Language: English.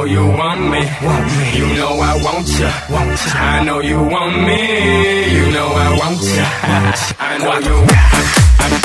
you want me. You know I want ya. I know you want me. You know I want ya. I know you.